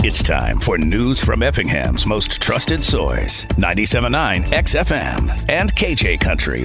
It's time for news from Effingham's most trusted source, 97.9 XFM and KJ Country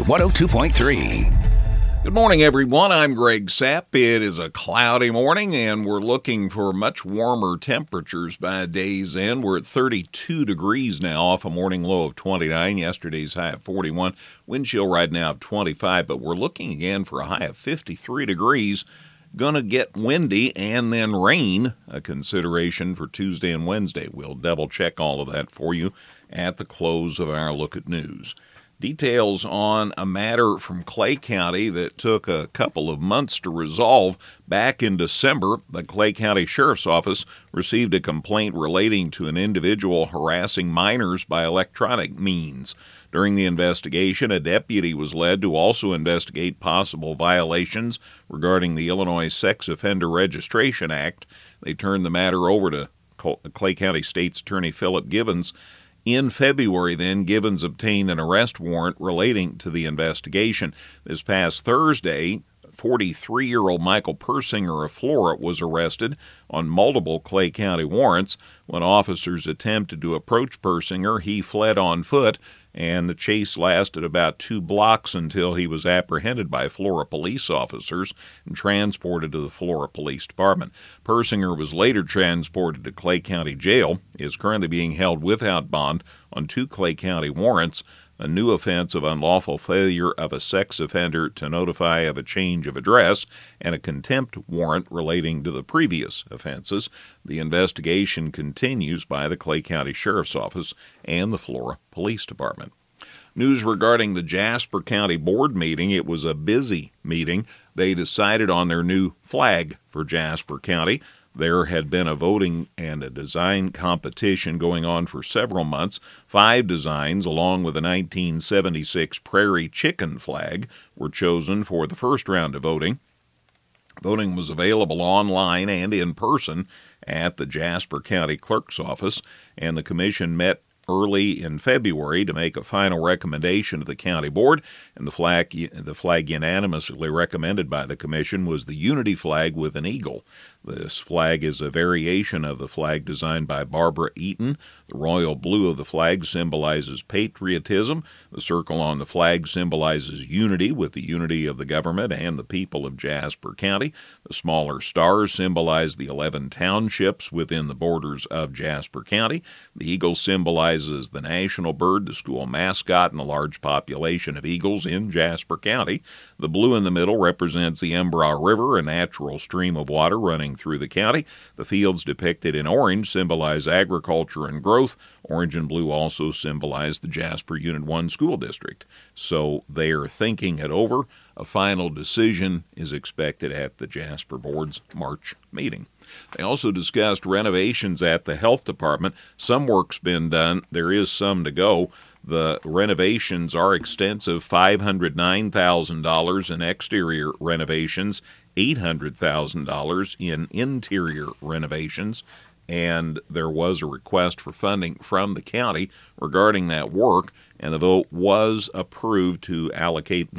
102.3. Good morning, everyone. I'm Greg Sapp. It is a cloudy morning, and we're looking for much warmer temperatures by day's end. We're at 32 degrees now, off a morning low of 29. Yesterday's high of 41. Wind chill right now of 25, but we're looking again for a high of 53 degrees. Going to get windy and then rain, a consideration for Tuesday and Wednesday. We'll double-check all of that for you at the close of our Look at News. Details on a matter from Clay County that took a couple of months to resolve. Back in December, the Clay County Sheriff's Office received a complaint relating to an individual harassing minors by electronic means. During the investigation, a deputy was led to also investigate possible violations regarding the Illinois Sex Offender Registration Act. They turned the matter over to Clay County State's Attorney Philip Gibbons. In February, then, Gibbons obtained an arrest warrant relating to the investigation. This past Thursday, 43-year-old Michael Persinger of Flora was arrested on multiple Clay County warrants. When officers attempted to approach Persinger, he fled on foot, and the chase lasted about 2 blocks until he was apprehended by Flora police officers and transported to the Flora Police Department. Persinger was later transported to Clay County Jail. He is currently being held without bond on 2 Clay County warrants, a new offense of unlawful failure of a sex offender to notify of a change of address, and a contempt warrant relating to the previous offenses. The investigation continues by the Clay County Sheriff's Office and the Flora Police Department. News regarding the Jasper County Board meeting. It was a busy meeting. They decided on their new flag for Jasper County. There had been a voting and a design competition going on for several months. 5 designs, along with a 1976 Prairie Chicken flag, were chosen for the first round of voting. Voting was available online and in person at the Jasper County Clerk's office, and the commission met early in February to make a final recommendation to the county board, and the flag unanimously recommended by the commission was the unity flag with an eagle. This flag is a variation of the flag designed by Barbara Eaton. The royal blue of the flag symbolizes patriotism. The circle on the flag symbolizes unity with the unity of the government and the people of Jasper County. The smaller stars symbolize the 11 townships within the borders of Jasper County. The eagle symbolizes the national bird, the school mascot, and the large population of eagles in Jasper County. The blue in the middle represents the Embrah River, a natural stream of water running through the county. The fields depicted in orange symbolize agriculture and growth. Orange and blue also symbolize the Jasper Unit 1 school district. So they are thinking it over. A final decision is expected at the Jasper Board's March meeting. They also discussed renovations at the health department. Some work's been done. There is some to go. The renovations are extensive, $509,000 in exterior renovations, $800,000 in interior renovations, and there was a request for funding from the county regarding that work, and the vote was approved to allocate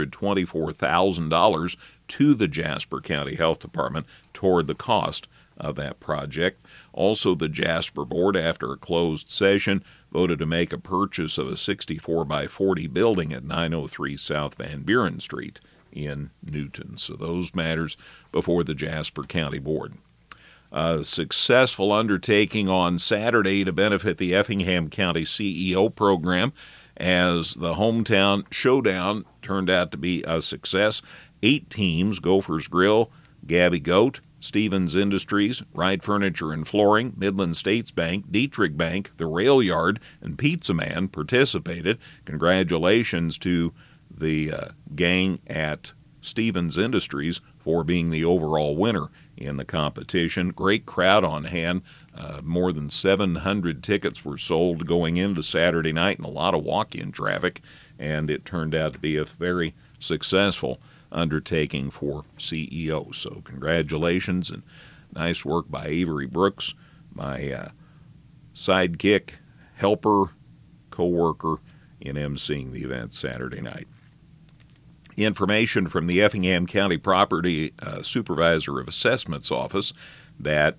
$124,000 to the Jasper County Health Department toward the cost of that project. Also, the Jasper Board, after a closed session, voted to make a purchase of a 64 by 40 building at 903 South Van Buren Street in Newton. So those matters before the Jasper County Board. A successful undertaking on Saturday to benefit the Effingham County CEO program, as the hometown showdown turned out to be a success. 8 teams, Gophers Grill, Gabby Goat, Stevens Industries, Ride Furniture and Flooring, Midland States Bank, Dietrich Bank, The Rail Yard, and Pizza Man participated. Congratulations to the gang at Stevens Industries for being the overall winner in the competition. Great crowd on hand. More than 700 tickets were sold going into Saturday night and a lot of walk-in traffic, and it turned out to be a very successful undertaking for CEO. So congratulations and nice work by Avery Brooks, my sidekick, helper, co-worker in emceeing the event Saturday night. Information from the Effingham County Property Supervisor of Assessment's office that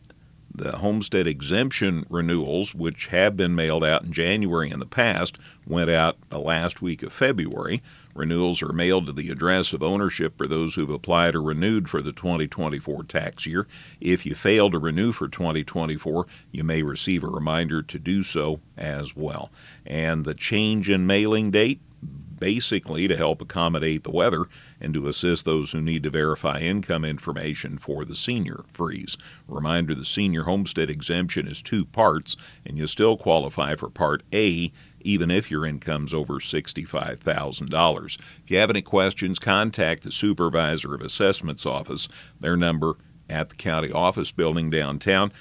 The homestead exemption renewals, which have been mailed out in January in the past, went out the last week of February. Renewals are mailed to the address of ownership for those who've applied or renewed for the 2024 tax year. If you fail to renew for 2024, you may receive a reminder to do so as well. And the change in mailing date, basically to help accommodate the weather and to assist those who need to verify income information for the senior freeze. Reminder, the senior homestead exemption is 2 parts, and you still qualify for Part A even if your income's over $65,000. If you have any questions, contact the Supervisor of Assessment's office. Their number at the county office building downtown,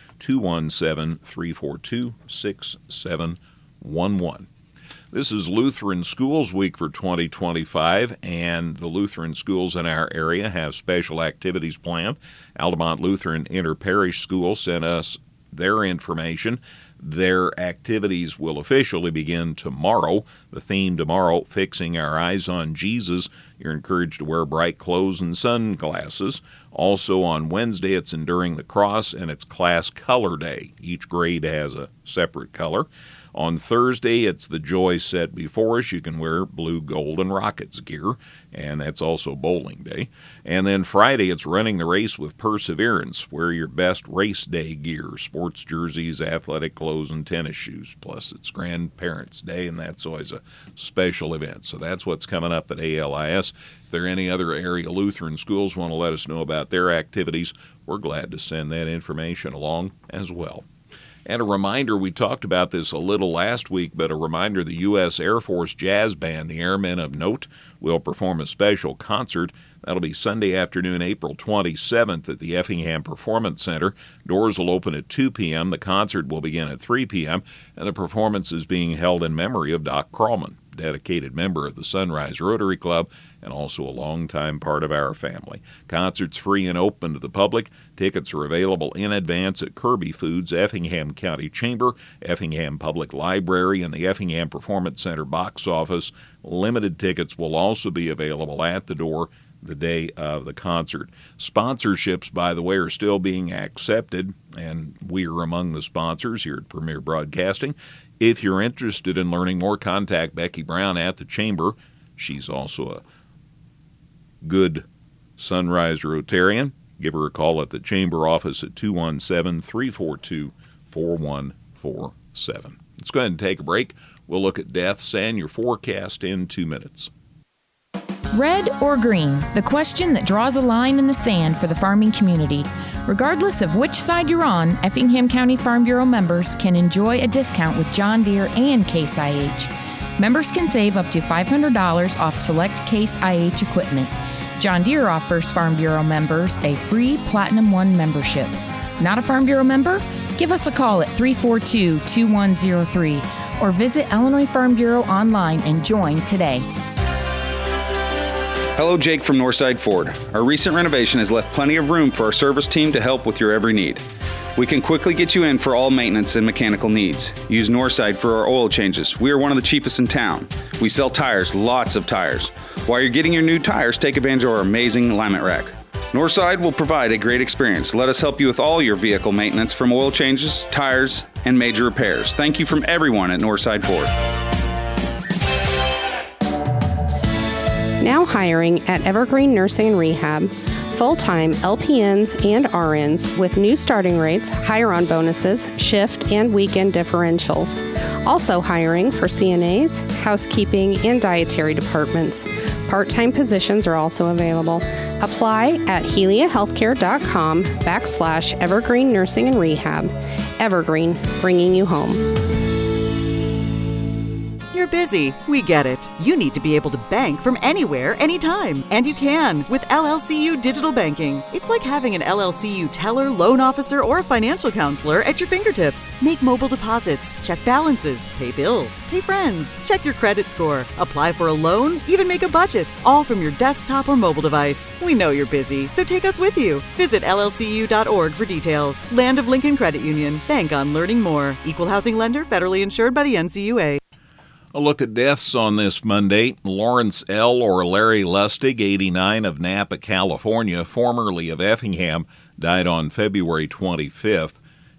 217-342-6711. This is Lutheran Schools Week for 2025, and the Lutheran schools in our area have special activities planned. Altamont Lutheran Interparish School sent us their information. Their activities will officially begin tomorrow. The theme tomorrow, Fixing Our Eyes on Jesus. You're encouraged to wear bright clothes and sunglasses. Also on Wednesday, it's Enduring the Cross, and it's Class Color Day. Each grade has a separate color. On Thursday, it's the Joy Set Before Us. You can wear blue, gold, and Rockets gear, and that's also bowling day. And then Friday, it's Running the Race with Perseverance. Wear your best race day gear, sports jerseys, athletic clothes, and tennis shoes. Plus, it's Grandparents' Day, and that's always a special event. So that's what's coming up at ALIS. If there are any other area Lutheran schools want to let us know about their activities, we're glad to send that information along as well. And a reminder, we talked about this a little last week, but a reminder, the U.S. Air Force Jazz Band, the Airmen of Note, will perform a special concert. That'll be Sunday afternoon, April 27th at the Effingham Performance Center. Doors will open at 2 p.m. The concert will begin at 3 p.m., and the performance is being held in memory of Doc Krallman, dedicated member of the Sunrise Rotary Club and also a longtime part of our family. Concert's free and open to the public. Tickets are available in advance at Kirby Foods, Effingham County Chamber, Effingham Public Library, and the Effingham Performance Center box office. Limited tickets will also be available at the door the day of the concert. Sponsorships, by the way, are still being accepted, and we are among the sponsors here at Premier Broadcasting. If you're interested in learning more, contact Becky Brown at the Chamber. She's also a good Sunrise Rotarian. Give her a call at the Chamber office at 217-342-4147. Let's go ahead and take a break. We'll look at deaths and your forecast in 2 minutes. Red or green? The question that draws a line in the sand for the farming community. Regardless of which side you're on, Effingham County Farm Bureau members can enjoy a discount with John Deere and Case IH. Members can save up to $500 off select Case IH equipment. John Deere offers Farm Bureau members a free Platinum One membership. Not a Farm Bureau member? Give us a call at 342-2103 or visit Illinois Farm Bureau online and join today. Hello, Jake from Northside Ford. Our recent renovation has left plenty of room for our service team to help with your every need. We can quickly get you in for all maintenance and mechanical needs. Use Northside for our oil changes. We are one of the cheapest in town. We sell tires, lots of tires. While you're getting your new tires, take advantage of our amazing alignment rack. Northside will provide a great experience. Let us help you with all your vehicle maintenance, from oil changes, tires, and major repairs. Thank you from everyone at Northside Ford. Now hiring at Evergreen Nursing and Rehab. Full-time LPNs and RNs with new starting rates, hire-on bonuses, shift and weekend differentials. Also hiring for CNAs, housekeeping, and dietary departments. Part-time positions are also available. Apply at heliahealthcare.com/Evergreen Nursing and Rehab. Evergreen, bringing you home. You're busy. We get it. You need to be able to bank from anywhere, anytime. And you can with LLCU Digital Banking. It's like having an LLCU teller, loan officer, or a financial counselor at your fingertips. Make mobile deposits, check balances, pay bills, pay friends, check your credit score, apply for a loan, even make a budget, all from your desktop or mobile device. We know you're busy, so take us with you. Visit llcu.org for details. Land of Lincoln Credit Union. Bank on learning more. Equal housing lender, federally insured by the NCUA. A look at deaths on this Monday. Lawrence L. or Larry Lustig, 89, of Napa, California, formerly of Effingham, died on February 25th.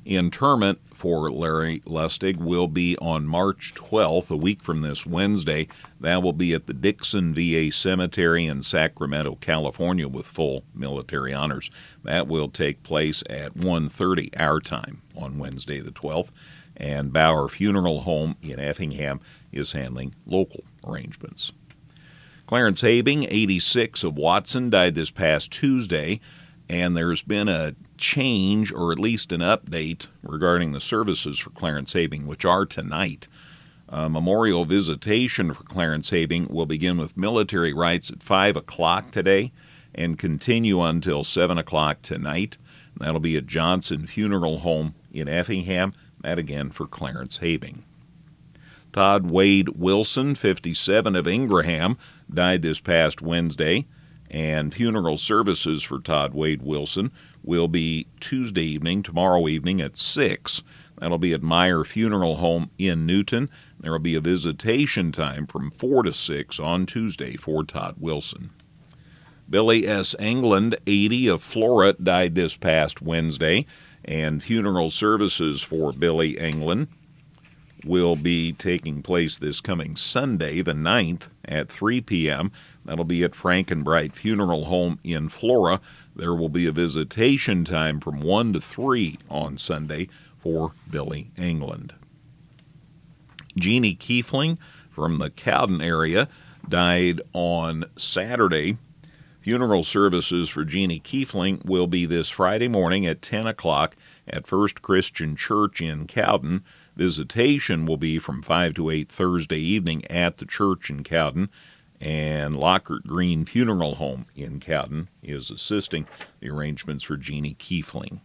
Interment for Larry Lustig will be on March 12th, a week from this Wednesday. That will be at the Dixon VA Cemetery in Sacramento, California, with full military honors. That will take place at 1:30 our time on Wednesday the 12th. And Bauer Funeral Home in Effingham is handling local arrangements. Clarence Habing, 86, of Watson, died this past Tuesday, and there's been a change, or at least an update, regarding the services for Clarence Habing, which are tonight. Memorial visitation for Clarence Habing will begin with military rites at 5 o'clock today and continue until 7 o'clock tonight. That'll be at Johnson Funeral Home in Effingham. That again for Clarence Habing. Todd Wade Wilson, 57, of Ingraham, died this past Wednesday, and funeral services for Todd Wade Wilson will be Tuesday evening, tomorrow evening at 6. That'll be at Meyer Funeral Home in Newton. There will be a visitation time from 4 to 6 on Tuesday for Todd Wilson. Billy S. England, 80, of Flora, died this past Wednesday, and funeral services for Billy England will be taking place this coming Sunday, the 9th, at 3 p.m. That'll be at Frankenbright Funeral Home in Flora. There will be a visitation time from 1 to 3 on Sunday for Billy England. Jeannie Kiefling from the Cowden area died on Saturday. Funeral services for Jeannie Kiefling will be this Friday morning at 10 o'clock at First Christian Church in Cowden. Visitation will be from 5 to 8 Thursday evening at the church in Cowden, and Lockhart Green Funeral Home in Cowden is assisting the arrangements for Jeannie Kiefling.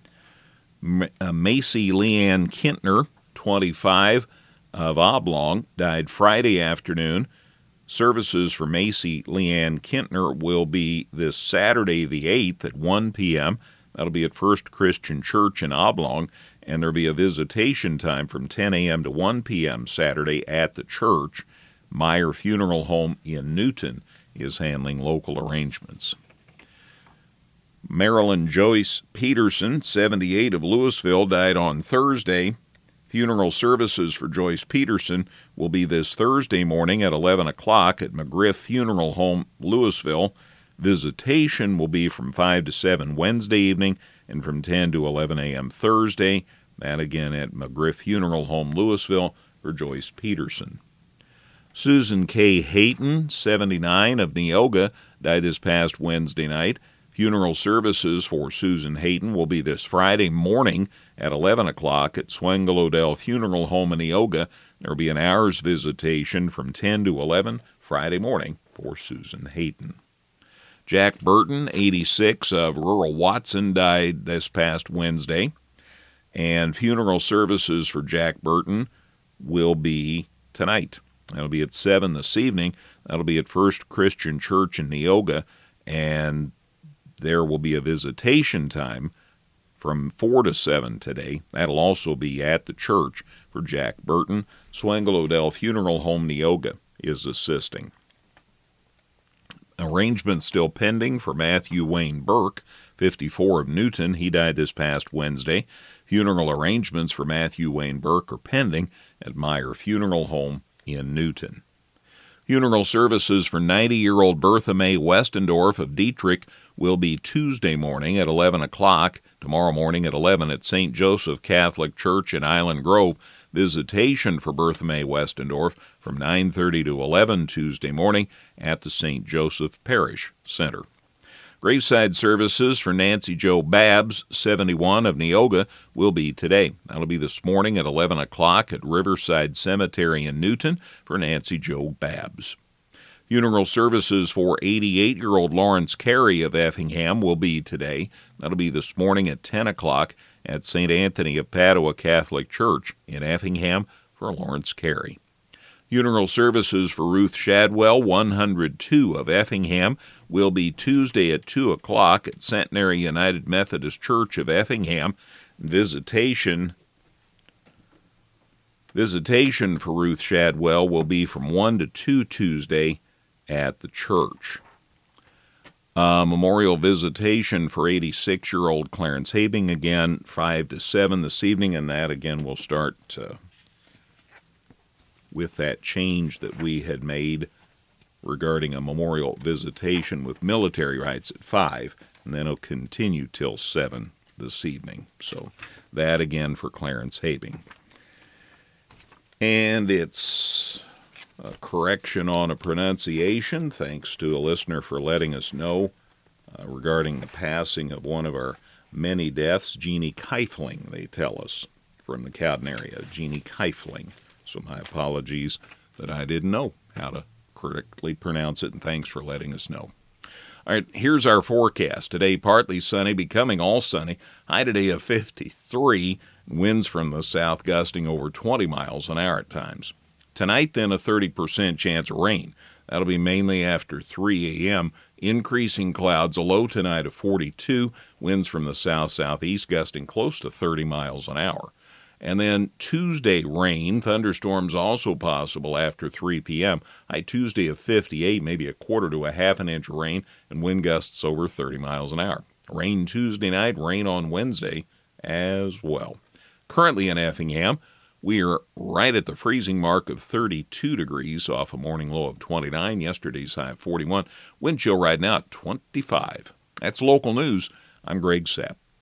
Macy Leanne Kintner, 25, of Oblong, died Friday afternoon. Services for Macy Leanne Kintner will be this Saturday the 8th at 1 p.m. That'll be at First Christian Church in Oblong, and there'll be a visitation time from 10 a.m. to 1 p.m. Saturday at the church. Meyer Funeral Home in Newton is handling local arrangements. Marilyn Joyce Peterson, 78, of Louisville, died on Thursday. Funeral services for Joyce Peterson will be this Thursday morning at 11 o'clock at McGriff Funeral Home, Louisville. Visitation will be from 5 to 7 Wednesday evening and from 10 to 11 a.m. Thursday. That again at McGriff Funeral Home, Louisville, for Joyce Peterson. Susan K. Hayton, 79, of Neoga, died this past Wednesday night. Funeral services for Susan Hayton will be this Friday morning at 11 o'clock at Swengel Odell Funeral Home in Neoga. There will be an hour's visitation from 10 to 11 Friday morning for Susan Hayton. Jack Burton, 86, of rural Watson, died this past Wednesday, and funeral services for Jack Burton will be tonight. That'll be at 7 this evening. That'll be at First Christian Church in Neoga, and there will be a visitation time from 4 to 7 today. That'll also be at the church for Jack Burton. Swengel Odell Funeral Home, Neoga, is assisting. Arrangements still pending for Matthew Wayne Burke, 54, of Newton. He died this past Wednesday. Funeral arrangements for Matthew Wayne Burke are pending at Meyer Funeral Home in Newton. Funeral services for 90-year-old Bertha Mae Westendorf of Dietrich will be Tuesday morning at 11 o'clock, tomorrow morning at 11 at St. Joseph Catholic Church in Island Grove. Visitation for Bertha Mae Westendorf from 9:30 to 11 Tuesday morning at the St. Joseph Parish Center. Graveside services for Nancy Jo Babbs, 71, of Neoga, will be today. That'll be this morning at 11 o'clock at Riverside Cemetery in Newton for Nancy Jo Babbs. Funeral services for 88-year-old Lawrence Carey of Effingham will be today. That'll be this morning at 10 o'clock at St. Anthony of Padua Catholic Church in Effingham for Lawrence Carey. Funeral services for Ruth Shadwell, 102, of Effingham, will be Tuesday at 2 o'clock at Centenary United Methodist Church of Effingham. Visitation for Ruth Shadwell will be from 1 to 2 Tuesday at the church. Memorial visitation for 86-year-old Clarence Habing again, 5 to 7 this evening, and that again will start with that change that we had made regarding a memorial visitation with military rites at 5, and then it'll continue till 7 this evening. So that again for Clarence Habing. And it's a correction on a pronunciation, thanks to a listener for letting us know regarding the passing of one of our many deaths, Jeannie Keifling, they tell us, from the Cowden area, Jeannie Keifling. So my apologies that I didn't know how to correctly pronounce it, and thanks for letting us know. All right, here's our forecast. Today, partly sunny, becoming all sunny. High today of 53, winds from the south gusting over 20 miles an hour at times. Tonight, then, a 30% chance of rain. That'll be mainly after 3 a.m. Increasing clouds, a low tonight of 42, winds from the south-southeast gusting close to 30 miles an hour. And then Tuesday, rain, thunderstorms also possible after 3 p.m. High Tuesday of 58, maybe a quarter to a half an inch of rain, and wind gusts over 30 miles an hour. Rain Tuesday night, rain on Wednesday as well. Currently in Effingham, we are right at the freezing mark of 32 degrees off a morning low of 29, yesterday's high of 41. Wind chill right now at 25. That's local news. I'm Greg Sapp.